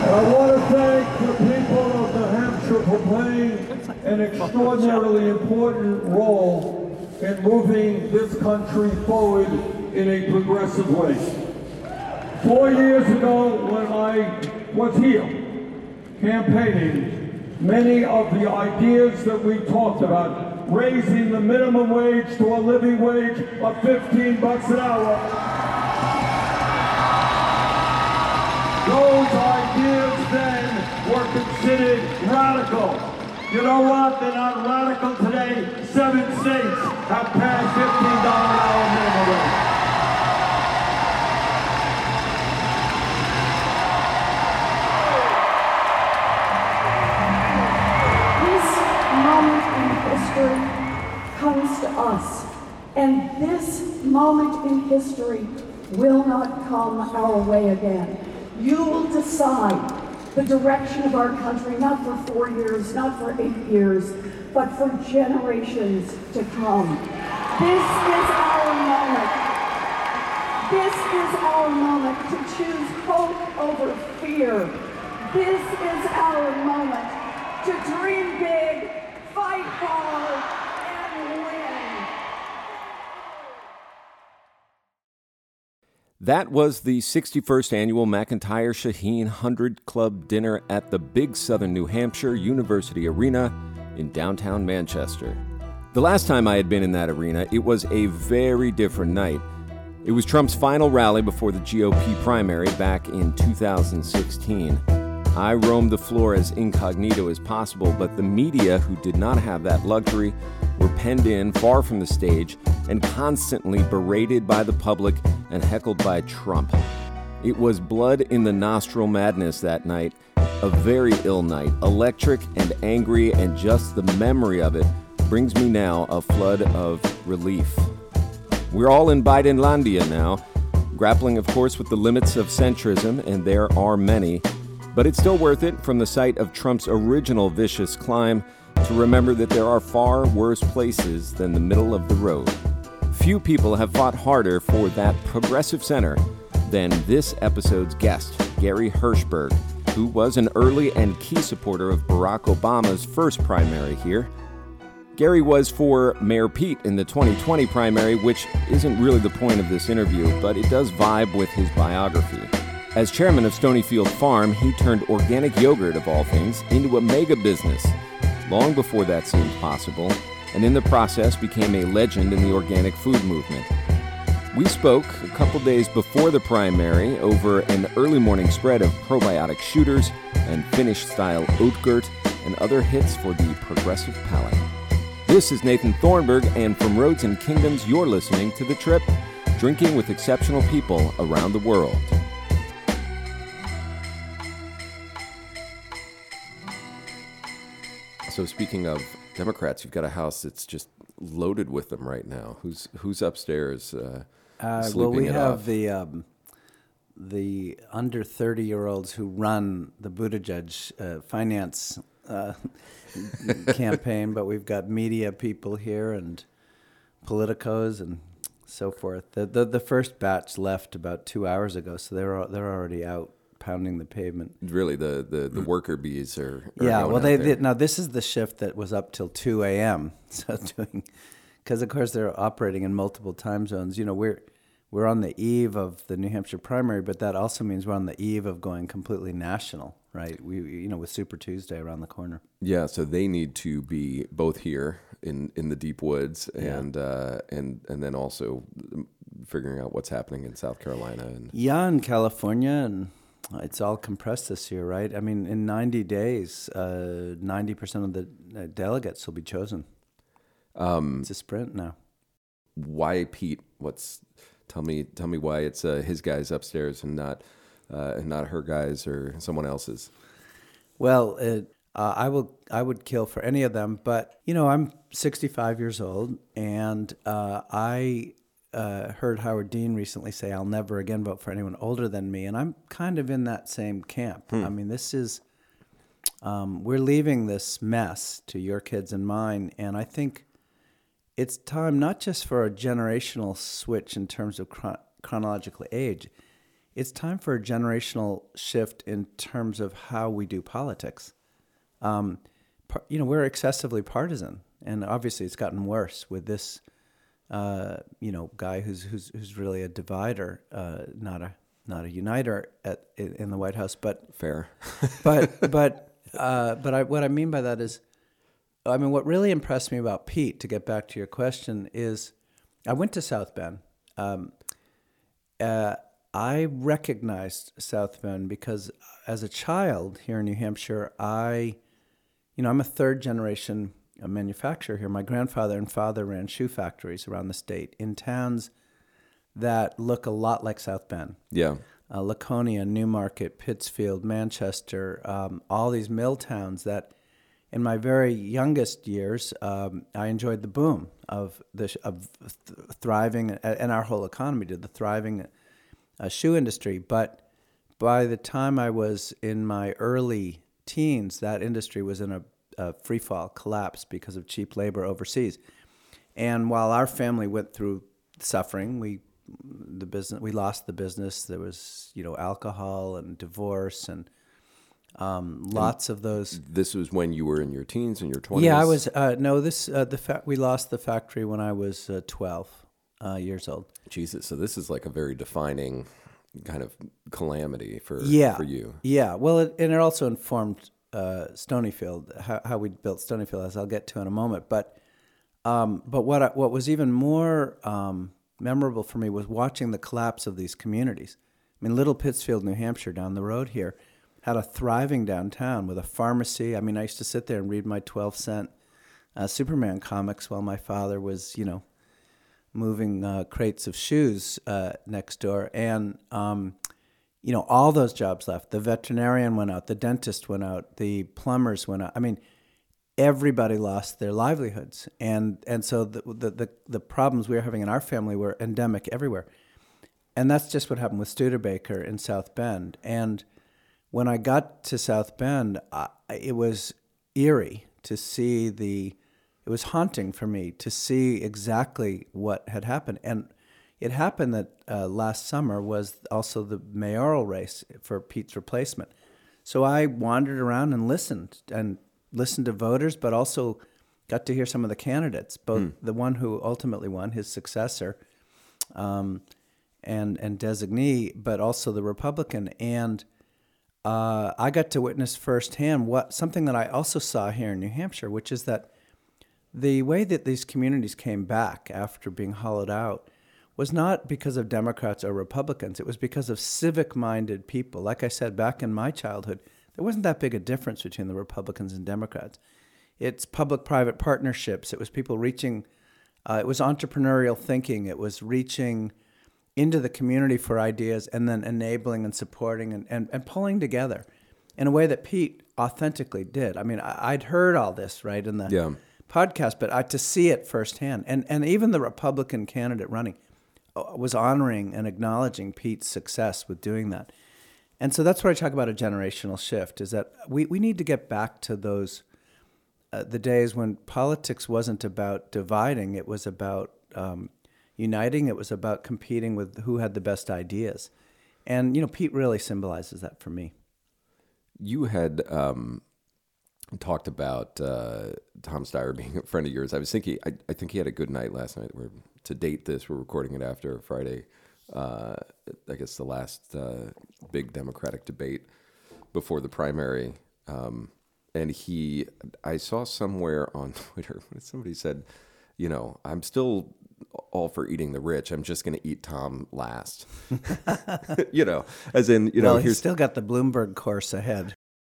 I want to thank the people of New Hampshire for playing an extraordinarily important role in moving this country forward in a progressive way. 4 years ago, when I was here campaigning, many of the ideas that we talked about, raising the minimum wage to a living wage of $15 an hour, those ideas then were considered radical. You know what? They're not radical today. 7 states have passed $15 an hour minimum wage. Comes to us, and this moment in history will not come our way again. You will decide the direction of our country, not for 4 years, not for 8 years, but for generations to come. This is our moment. This is our moment to choose hope over fear. This is our moment to dream big, fight hard, and win. That was the 61st annual McIntyre Shaheen 100 Club dinner at the Big Southern New Hampshire University Arena in downtown Manchester. The last time I had been in that arena, it was a very different night. It was Trump's final rally before the GOP primary back in 2016. I roamed the floor as incognito as possible, but the media, who did not have that luxury, were penned in far from the stage and constantly berated by the public and heckled by Trump. It was blood in the nostril madness that night, a very ill night, electric and angry, and just the memory of it brings me now a flood of relief. We're all in Bidenlandia now, grappling, of course, with the limits of centrism, and there are many. But it's still worth it, from the site of Trump's original vicious climb, to remember that there are far worse places than the middle of the road. Few people have fought harder for that progressive center than this episode's guest, Gary Hirshberg, who was an early and key supporter of Barack Obama's first primary here. Gary was for Mayor Pete in the 2020 primary, which isn't really the point of this interview, but it does vibe with his biography. As chairman of Stonyfield Farm, he turned organic yogurt, of all things, into a mega business long before that seemed possible, and in the process became a legend in the organic food movement. We spoke a couple days before the primary over an early morning spread of probiotic shooters and Finnish-style oatgurt and other hits for the progressive palate. This is Nathan Thornburg, and from Roads and Kingdoms, you're listening to The Trip, drinking with exceptional people around the world. So speaking of Democrats, you've got a house that's just loaded with them right now. Who's upstairs sleeping well, we it have off? the under 30-year-olds who run the Buttigieg finance campaign, but we've got media people here and politicos and so forth. The first batch left about 2 hours ago, so they're already out pounding the pavement. Really, the worker bees are yeah. going Well, out there. now this is the shift that was up till 2 a.m. So because of course they're operating in multiple time zones. You know, we're on the eve of the New Hampshire primary, but that also means we're on the eve of going completely national, right? With Super Tuesday around the corner. Yeah, so they need to be both here in the deep woods and then also figuring out what's happening in South Carolina and in California, and it's all compressed this year, right? I mean, in 90 days, 90% of the delegates will be chosen. It's a sprint now. Why Pete? Tell me why it's his guys upstairs and not her guys or someone else's. Well, I would kill for any of them, but I'm 65 years old, and I heard Howard Dean recently say, "I'll never again vote for anyone older than me," and I'm kind of in that same camp. I mean, this is we're leaving this mess to your kids and mine, and I think it's time not just for a generational switch in terms of chronological age. it's time for a generational shift in terms of how we do politics. We're excessively partisan, and obviously it's gotten worse with this, guy who's really a divider, not a uniter in the White House. But fair. what I mean by that is, what really impressed me about Pete, to get back to your question, is I went to South Bend. I recognized South Bend because as a child here in New Hampshire, I'm a third generation manufacturer here. My grandfather and father ran shoe factories around the state in towns that look a lot like South Bend. Yeah. Laconia, Newmarket, Pittsfield, Manchester, all these mill towns that in my very youngest years, I enjoyed the boom of thriving, and our whole economy did, the thriving shoe industry. But by the time I was in my early teens, that industry was in a free fall collapse because of cheap labor overseas. And while our family went through suffering, we lost the business. There was, alcohol and divorce and lots of those. This was when you were in your teens and your 20s? Yeah, I was. We lost the factory when I was 12 years old. Jesus, so this is like a very defining kind of calamity for you. Yeah, well, it also informed Stonyfield, how we built Stonyfield, as I'll get to in a moment. But what was even more memorable for me was watching the collapse of these communities. Little Pittsfield, New Hampshire, down the road here, had a thriving downtown with a pharmacy. I used to sit there and read my 12-cent Superman comics while my father was, moving crates of shoes next door. And, all those jobs left. The veterinarian went out. The dentist went out. The plumbers went out. Everybody lost their livelihoods. And so the problems we were having in our family were endemic everywhere. And that's just what happened with Studebaker in South Bend. And when I got to South Bend, it was eerie to see it was haunting for me to see exactly what had happened. And it happened that last summer was also the mayoral race for Pete's replacement. So I wandered around and listened to voters, but also got to hear some of the candidates, both the one who ultimately won, his successor, and designee, but also the Republican. And I got to witness firsthand something that I also saw here in New Hampshire, which is that the way that these communities came back after being hollowed out was not because of Democrats or Republicans. It was because of civic-minded people. Like I said, back in my childhood, there wasn't that big a difference between the Republicans and Democrats. It's public-private partnerships. It was people reaching, it was entrepreneurial thinking. It was reaching into the community for ideas and then enabling and supporting and pulling together in a way that Pete authentically did. I'd heard all this, right, in the podcast, but to see it firsthand. And even the Republican candidate running was honoring and acknowledging Pete's success with doing that. And so that's what I talk about, a generational shift, is that we need to get back to those, the days when politics wasn't about dividing, it was about uniting, it was about competing with who had the best ideas. And, Pete really symbolizes that for me. You had talked about Tom Steyer being a friend of yours. I was thinking, I think he had a good night last night. To date this, we're recording it after Friday, I guess the last big Democratic debate before the primary. And I saw somewhere on Twitter, somebody said, I'm still all for eating the rich. I'm just going to eat Tom last. As in, well, he's still got the Bloomberg course ahead.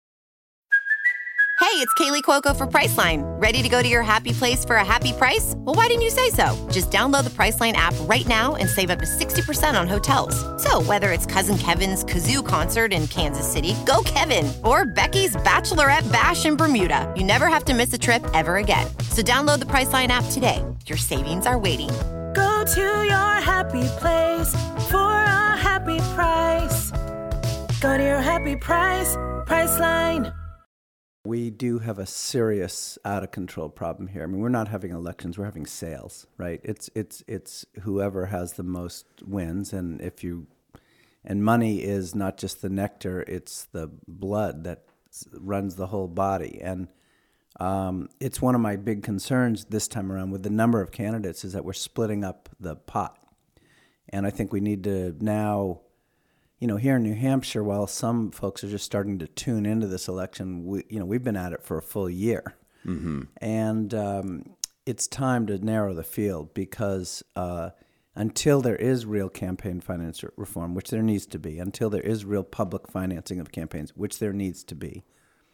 Hey, it's Kaylee Cuoco for Priceline. Ready to go to your happy place for a happy price? Well, why didn't you say so? Just download the Priceline app right now and save up to 60% on hotels. So whether it's Cousin Kevin's Kazoo Concert in Kansas City, go Kevin, or Becky's Bachelorette Bash in Bermuda, you never have to miss a trip ever again. So download the Priceline app today. Your savings are waiting. Go to your happy place for a happy price. Go to your happy price, Priceline. We do have a serious out-of-control problem here. We're not having elections, we're having sales, right? It's whoever has the most wins, and if you And money is not just the nectar, it's the blood that runs the whole body. And it's one of my big concerns this time around with the number of candidates is that we're splitting up the pot. And I think we need to now, here in New Hampshire, while some folks are just starting to tune into this election, we've been at it for a full year. Mm-hmm. And it's time to narrow the field because until there is real campaign finance reform, which there needs to be, until there is real public financing of campaigns, which there needs to be,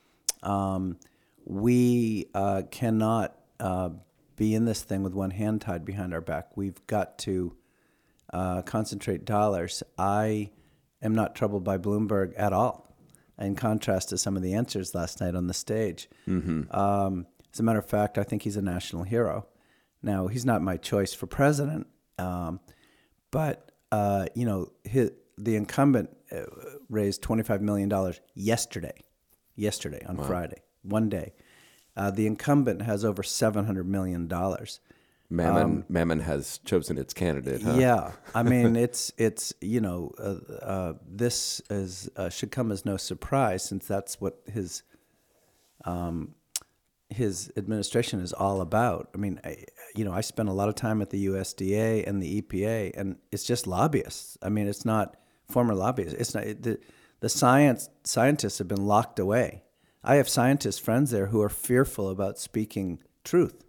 we cannot be in this thing with one hand tied behind our back. We've got to concentrate dollars. I am not troubled by Bloomberg at all, in contrast to some of the answers last night on the stage. Mm-hmm. As a matter of fact, I think he's a national hero. Now, he's not my choice for president, but the incumbent raised $25 million yesterday on Friday, one day. The incumbent has over $700 million. Mammon has chosen its candidate, huh? Yeah, I mean, this should come as no surprise since that's what his administration is all about. I mean, I spent a lot of time at the USDA and the EPA, and it's just lobbyists. I mean, it's not former lobbyists. It's not the scientists have been locked away. I have scientist friends there who are fearful about speaking truth.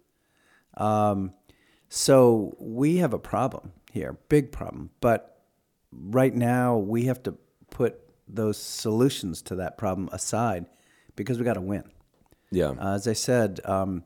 So we have a problem here, big problem. But right now we have to put those solutions to that problem aside because we got to win. Yeah. As I said, the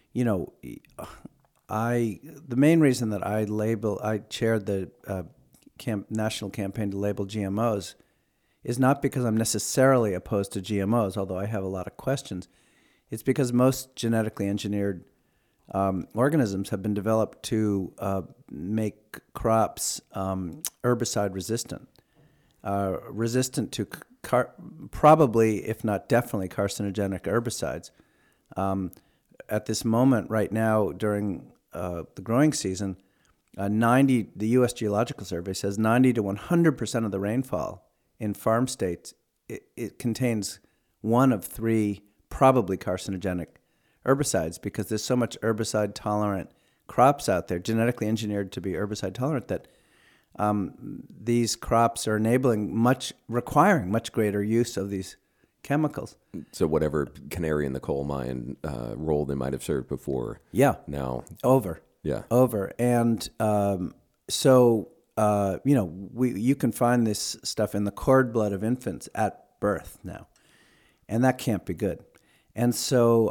main reason that I chaired the national campaign to label GMOs is not because I'm necessarily opposed to GMOs, although I have a lot of questions. It's because most genetically engineered organisms have been developed to make crops herbicide resistant, resistant to probably, if not definitely, carcinogenic herbicides. At this moment, right now, during the growing season, the U.S. Geological Survey says 90 to 100% of the rainfall in farm states, it contains one of three probably carcinogenic herbicides because there's so much herbicide-tolerant crops out there, genetically engineered to be herbicide-tolerant, that these crops are requiring much greater use of these chemicals. So whatever canary in the coal mine role they might have served before, now over. Yeah, over. And you can find this stuff in the cord blood of infants at birth now, and that can't be good. And so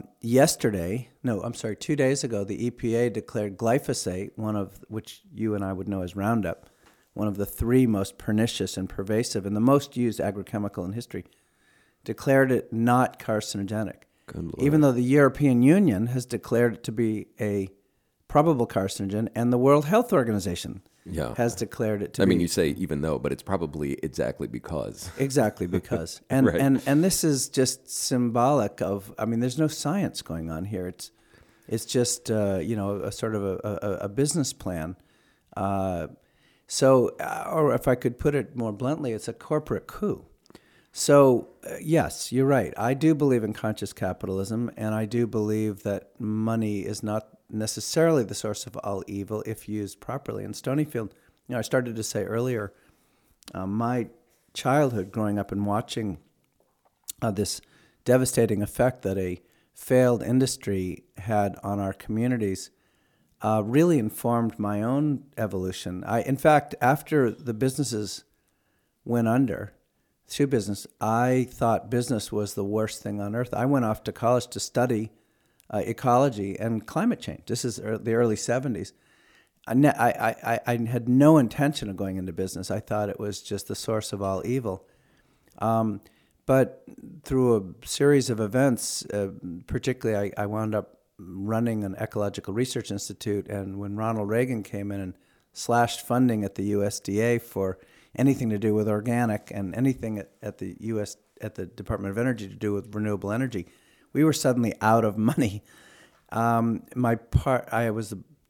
2 days ago, the EPA declared glyphosate, which you and I would know as Roundup, one of the three most pernicious and pervasive and the most used agrochemical in history, declared it not carcinogenic, even though the European Union has declared it to be a probable carcinogen, and the World Health Organization has declared it to be. I mean, you say even though, but it's probably exactly because. Exactly because. And, right. and this is just symbolic of, I mean, there's no science going on here. It's just, a sort of a business plan. Or if I could put it more bluntly, it's a corporate coup. So, yes, you're right. I do believe in conscious capitalism, and I do believe that money is not necessarily the source of all evil if used properly. In Stonyfield, I started to say earlier, my childhood growing up and watching this devastating effect that a failed industry had on our communities really informed my own evolution. In fact, after the businesses went under, shoe business, I thought business was the worst thing on earth. I went off to college to study ecology and climate change. This is the early 70s. I had no intention of going into business. I thought it was just the source of all evil. But through a series of events, particularly I wound up running an ecological research institute, and when Ronald Reagan came in and slashed funding at the USDA for anything to do with organic and anything at the Department of Energy to do with renewable energy, we were suddenly out of money. I was the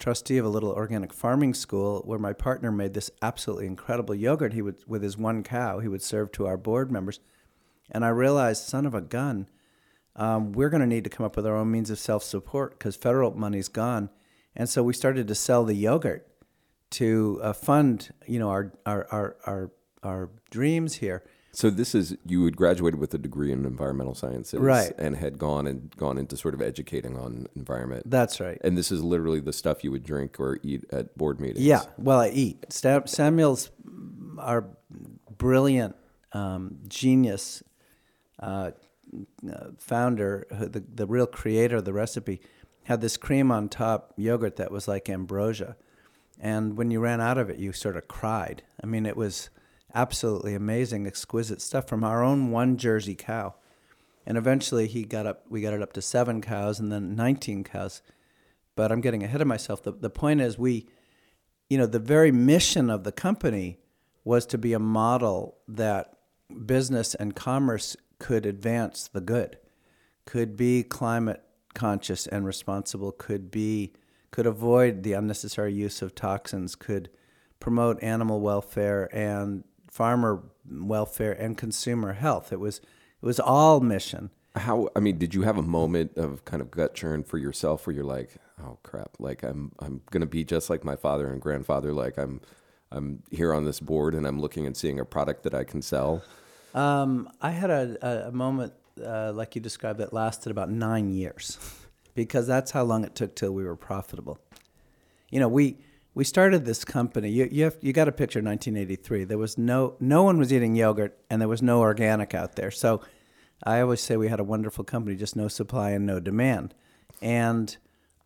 trustee of a little organic farming school where my partner made this absolutely incredible yogurt. He would, with his one cow, he would serve to our board members. And I realized, son of a gun, we're going to need to come up with our own means of self-support because federal money's gone. And so we started to sell the yogurt to fund, our dreams here. So this is, you had graduated with a degree in environmental sciences, right, and had gone into sort of educating on environment. That's right. And this is literally the stuff you would drink or eat at board meetings. Yeah, well, I eat. Samuel's our brilliant genius founder, the real creator of the recipe, had this cream on top yogurt that was like ambrosia. And when you ran out of it, you sort of cried. I mean, it was absolutely amazing, exquisite stuff from our own one Jersey cow. And eventually we got it up to 7 cows and then 19 cows. But I'm getting ahead of myself. The point is the very mission of the company was to be a model that business and commerce could advance the good, could be climate conscious and responsible, could avoid the unnecessary use of toxins, could promote animal welfare and farmer welfare and consumer health. It was all mission. Did you have a moment of kind of gut churn for yourself where you're like, oh crap, like I'm going to be just like my father and grandfather, like I'm here on this board and I'm looking and seeing a product that I can sell? I had a moment like you described that lasted about 9 years because that's how long it took till we were profitable. We started this company. You got to picture 1983. There was no one was eating yogurt, and there was no organic out there. So I always say we had a wonderful company, just no supply and no demand. And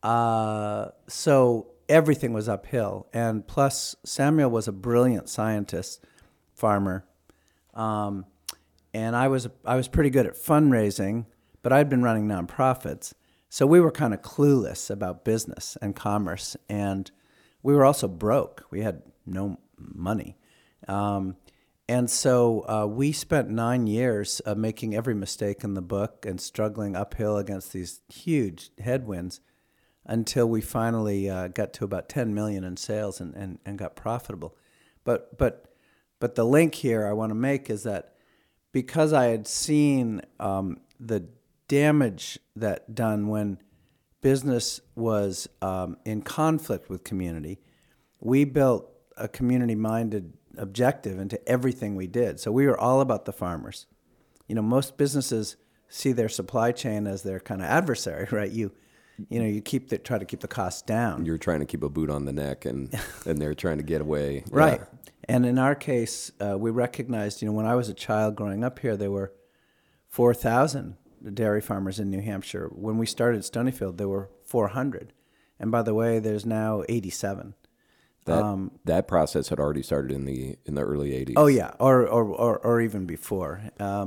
so everything was uphill. And plus, Samuel was a brilliant scientist, farmer, and I was pretty good at fundraising, but I'd been running nonprofits. So we were kind of clueless about business and commerce, and we were also broke. We had no money. And so we spent 9 years making every mistake in the book and struggling uphill against these huge headwinds until we finally got to about 10 million in sales and got profitable. But the link here I want to make is that because I had seen the damage that done when business was in conflict with community, we built a community-minded objective into everything we did. So we were all about the farmers. Most businesses see their supply chain as their kind of adversary, right? You try to keep the costs down. You're trying to keep a boot on the neck, and they're trying to get away. Right. Yeah. And in our case, we recognized, when I was a child growing up here, there were 4,000 dairy farmers in New Hampshire. When we started Stonyfield, there were 400. And by the way, there's now 87. That process had already started in the early 80s. Oh yeah, or even before.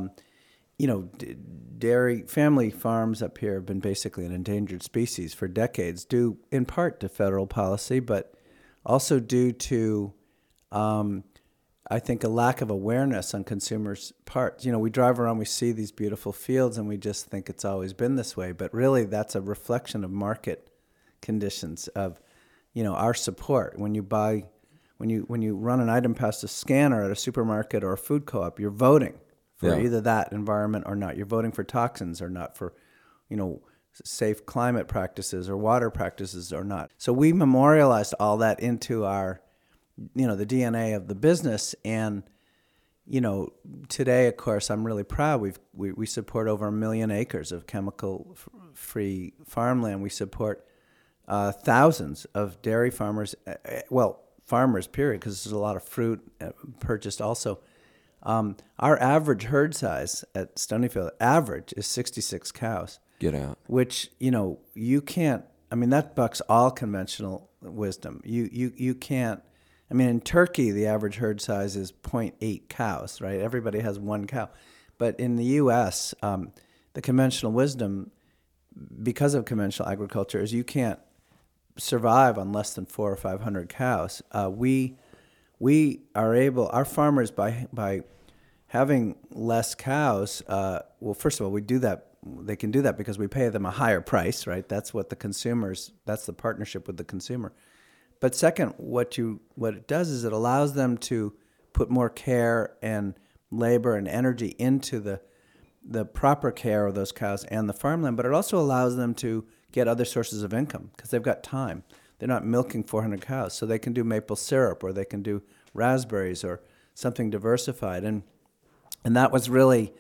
Dairy family farms up here have been basically an endangered species for decades, due in part to federal policy, but also due to, I think, a lack of awareness on consumers' part. We drive around, we see these beautiful fields, and we just think it's always been this way. But really, that's a reflection of market conditions of, our support. When you run an item past a scanner at a supermarket or a food co-op, you're voting for either that environment or not. You're voting for toxins or not, for, safe climate practices or water practices or not. So we memorialized all that into our, the DNA of the business. And, today, of course, I'm really proud. We support over 1 million acres of chemical-free farmland. We support thousands of dairy farmers, farmers, period, because there's a lot of fruit purchased also. Our average herd size at Stonyfield, average, is 66 cows. Get out. Which, you can't, that bucks all conventional wisdom. You can't, in Turkey, the average herd size is 0.8 cows, right? Everybody has 1 cow. But in the U.S., the conventional wisdom, because of conventional agriculture, is you can't survive on less than 400 or 500 cows. We are able, our farmers, by having less cows, first of all, we do that they can do that because we pay them a higher price, right? That's what that's the partnership with the consumer. But second, what it does is it allows them to put more care and labor and energy into the proper care of those cows and the farmland, but it also allows them to get other sources of income because they've got time. They're not milking 400 cows, so they can do maple syrup or they can do raspberries or something diversified. And that was really,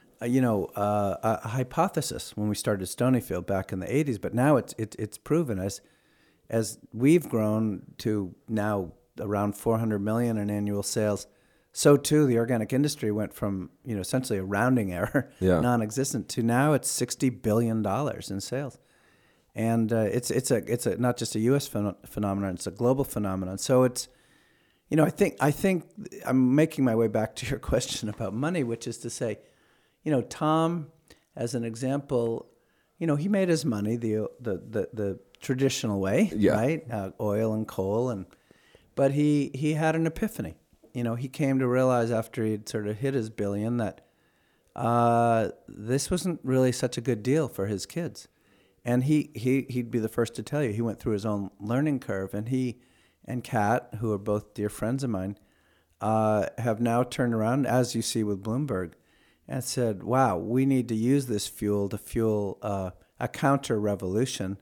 a hypothesis when we started Stonyfield back in the 80s, but now it's proven as we've grown to now around 400 million in annual sales. So too, the organic industry went from essentially a rounding error, non-existent, to now it's $60 billion in sales, and it's a not just a U.S. phenomenon; it's a global phenomenon. So it's, I think I'm making my way back to your question about money, which is to say, Tom, as an example, he made his money the traditional way, right? Oil and coal, but he had an epiphany. He came to realize after he'd sort of hit his billion that this wasn't really such a good deal for his kids. And he'd be the first to tell you, he went through his own learning curve. And he and Kat, who are both dear friends of mine, have now turned around, as you see with Bloomberg, and said, wow, we need to use this fuel to fuel a counter-revolution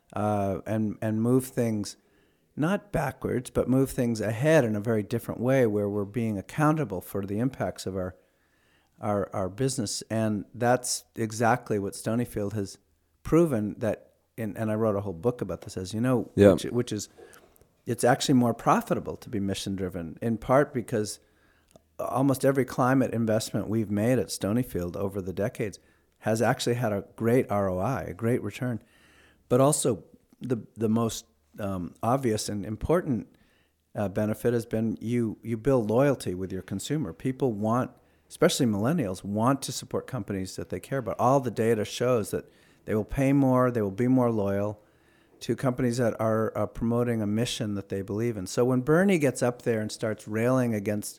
and move things not backwards, but move things ahead in a very different way where we're being accountable for the impacts of our business. And that's exactly what Stonyfield has proven that, and I wrote a whole book about this, as you know, which is it's actually more profitable to be mission-driven, in part because almost every climate investment we've made at Stonyfield over the decades has actually had a great ROI, a great return. But also the most obvious and important benefit has been you build loyalty with your consumer. People want, especially millennials, want to support companies that they care about. All the data shows that they will pay more, they will be more loyal to companies that are promoting a mission that they believe in. So when Bernie gets up there and starts railing against,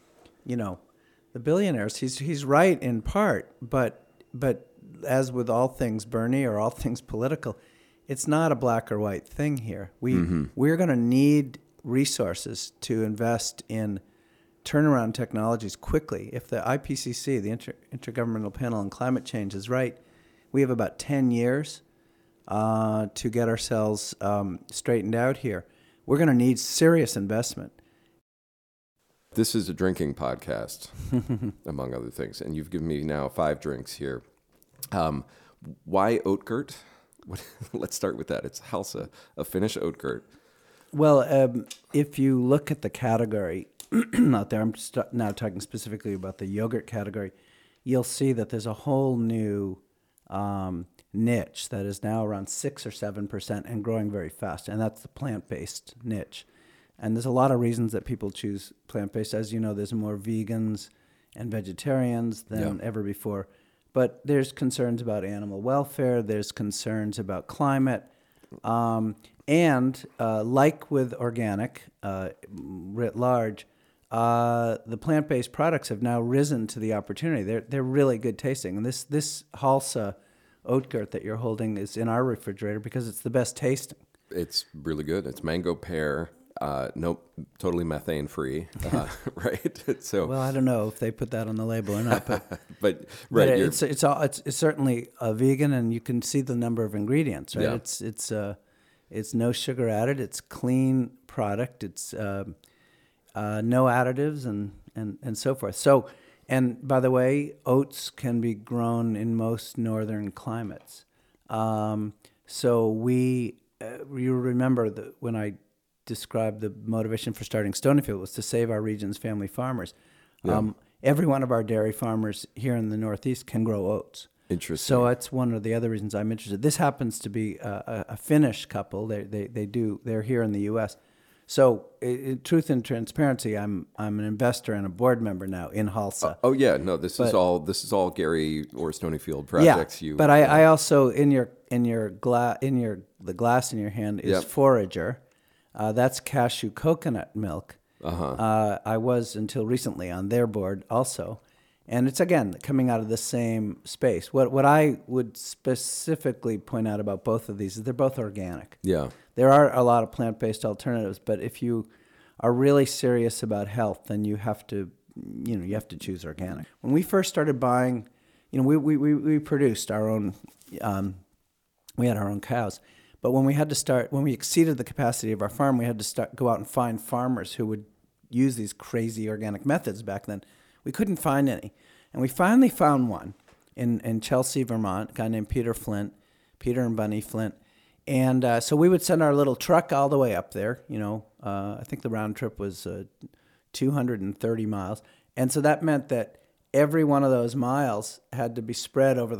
the billionaires, he's right in part, but as with all things Bernie or all things political, it's not a black or white thing here. We're going to need resources to invest in turnaround technologies quickly. If the IPCC, the Intergovernmental Panel on Climate Change, is right, we have about 10 years to get ourselves straightened out here. We're going to need serious investment. This is a drinking podcast, among other things, and you've given me now 5 drinks here. Why Oatgurt? Let's start with that. It's Halsa, a Finnish Oatgurt. Well, if you look at the category out there, I'm now talking specifically about the yogurt category, you'll see that there's a whole new niche that is now around 6 or 7% and growing very fast, and that's the plant-based niche. And there's a lot of reasons that people choose plant-based. As you know, there's more vegans and vegetarians than ever before. But there's concerns about animal welfare. There's concerns about climate. And like with organic, writ large, the plant-based products have now risen to the opportunity. They're really good tasting. And this Halsa Oatgurt that you're holding is in our refrigerator because it's the best tasting. It's really good. It's mango pear. Totally methane free, right? So, well, I don't know if they put that on the label or not, but but right, it's certainly vegan, and you can see the number of ingredients, right? Yeah. It's no sugar added. It's clean product. It's no additives and so forth. So, and by the way, oats can be grown in most northern climates. So you remember that when I described the motivation for starting Stonyfield was to save our region's family farmers. Yeah. Every one of our dairy farmers here in the Northeast can grow oats. Interesting. So that's one of the other reasons I'm interested. This happens to be a Finnish couple. They're here in the U.S. So, in truth and transparency, I'm an investor and a board member now in Halsa. This is all Gary or Stonyfield projects. Yeah, but I also the glass in your hand is Forager. That's cashew coconut milk. I was until recently on their board also. And it's, again, coming out of the same space. What I would specifically point out about both of these is they're both organic. Yeah. There are a lot of plant-based alternatives, but if you are really serious about health, then you have to choose organic. When we first started buying, we produced our own, we had our own cows. But when we exceeded the capacity of our farm, we had to go out and find farmers who would use these crazy organic methods back then. We couldn't find any. And we finally found one in Chelsea, Vermont, a guy named Peter and Bunny Flint. And so we would send our little truck all the way up there. I think the round trip was 230 miles. And so that meant that every one of those miles had to be spread over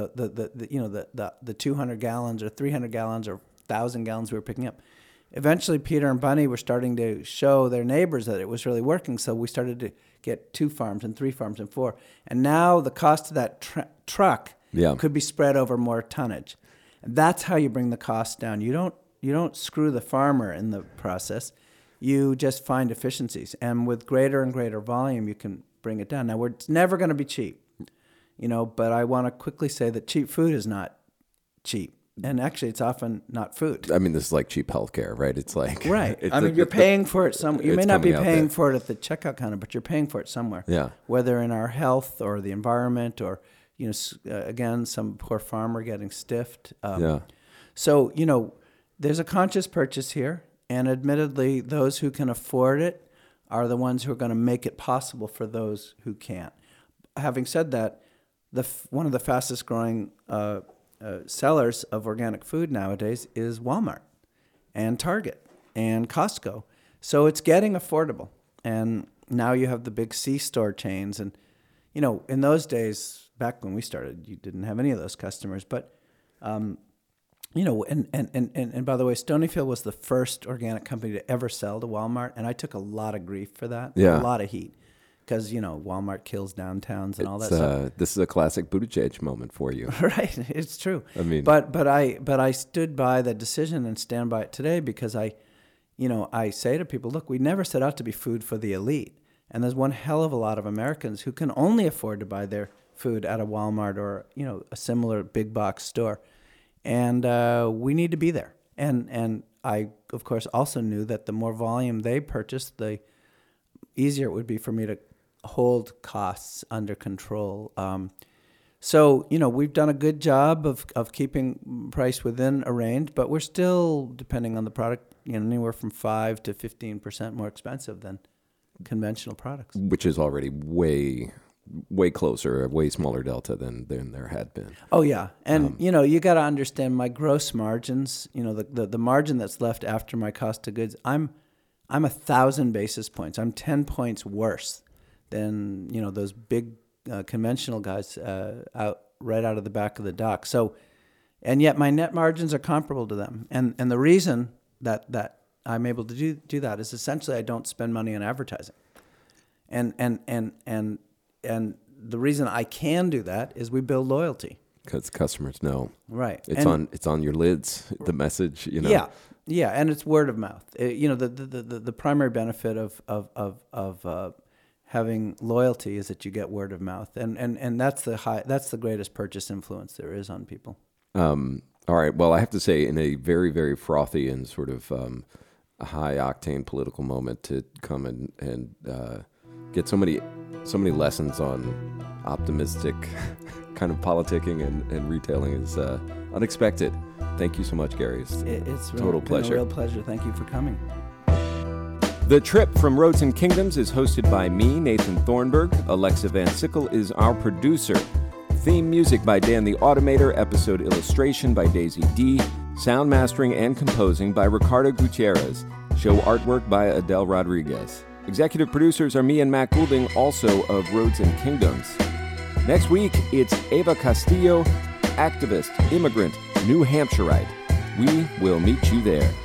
the 200 gallons or 300 gallons or 1,000 gallons we were picking up. Eventually, Peter and Bunny were starting to show their neighbors that it was really working, so we started to get 2 farms and 3 farms and 4. And now the cost of that truck could be spread over more tonnage. And that's how you bring the cost down. You don't screw the farmer in the process. You just find efficiencies. And with greater and greater volume, you can bring it down. Now, it's never going to be cheap, but I want to quickly say that cheap food is not cheap. And actually, it's often not food. I mean, this is like cheap healthcare, right? It's like... Right. You're paying for it somewhere. You may not be paying for it at the checkout counter, but you're paying for it somewhere. Yeah. Whether in our health or the environment or, again, some poor farmer getting stiffed. So, there's a conscious purchase here. And admittedly, those who can afford it are the ones who are going to make it possible for those who can't. Having said that, one of the fastest growing sellers of organic food nowadays is Walmart and Target and Costco. So it's getting affordable. And now you have the big C-store chains. And, in those days, back when we started, you didn't have any of those customers. But, and by the way, Stonyfield was the first organic company to ever sell to Walmart. And I took a lot of grief for that, a lot of heat. Because, Walmart kills downtowns and all that stuff. This is a classic Buttigieg moment for you. Right, it's true. I mean, but I stood by the decision and stand by it today because I say to people, look, we never set out to be food for the elite. And there's one hell of a lot of Americans who can only afford to buy their food at a Walmart or, a similar big box store. And we need to be there. And I, of course, also knew that the more volume they purchased, the easier it would be for me to hold costs under control. So, we've done a good job of keeping price within a range, but we're still, depending on the product, anywhere from 5 to 15% more expensive than conventional products. Which is already way closer, a way smaller delta than there had been. Oh, yeah. And, you got to understand my gross margins, the margin that's left after my cost of goods, I'm 1,000 basis points. I'm 10 points worse than those big conventional guys right out of the back of the dock. So, and yet my net margins are comparable to them. And the reason that I'm able to do that is essentially I don't spend money on advertising. And the reason I can do that is we build loyalty. Because customers know. Right. It's on your lids, the message, Yeah, and it's word of mouth. The primary benefit of having loyalty is that you get word of mouth, and that's the greatest purchase influence there is on people. All right. Well, I have to say, in a very, very frothy and sort of high octane political moment, to come and get so many lessons on optimistic kind of politicking and retailing is unexpected. Thank you so much, Gary. It's total pleasure. A real pleasure. Thank you for coming. The Trip from Roads and Kingdoms is hosted by me, Nathan Thornburg. Alexa Van Sickle is our producer. Theme music by Dan the Automator. Episode illustration by Daisy D. Sound mastering and composing by Ricardo Gutierrez. Show artwork by Adele Rodriguez. Executive producers are me and Matt Goulding, also of Roads and Kingdoms. Next week, it's Eva Castillo, activist, immigrant, New Hampshireite. We will meet you there.